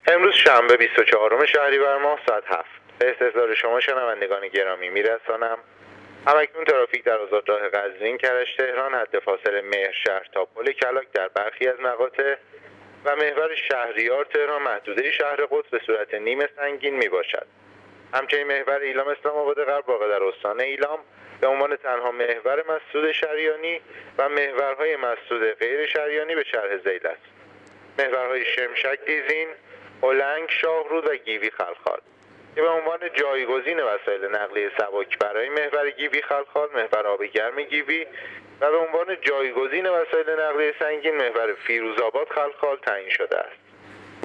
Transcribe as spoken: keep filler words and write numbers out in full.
امروز شنبه بیست و چهارم شهریور ماه ساعت هفت به استحضار شما شنوندگان گرامی میرسانم. همکنون ترافیک در آزادراه قزوین کرج تهران حد فاصله مهرشهر تا پل کلاک در برخی از مقاطع و محور شهریار تهران محدوده شهر قدس به صورت نیمه سنگین می باشد. همچنین محور ایلام اسلام آباد غرب واقع در استان ایلام به عنوان تنها محور مسدود شریانی و محورهای مسدود غیر شریانی به شرح ذیل است. محورهای شمشک دیزین، هلنگ، شاهرود و گیوی خلخال که به عنوان جایگزین وسایل نقلیه سبک برای محور گیوی خلخال محور آب گرم گیوی و به عنوان جایگزین وسایل نقلیه سنگین محور فیروزآباد خلخال تعیین شده است.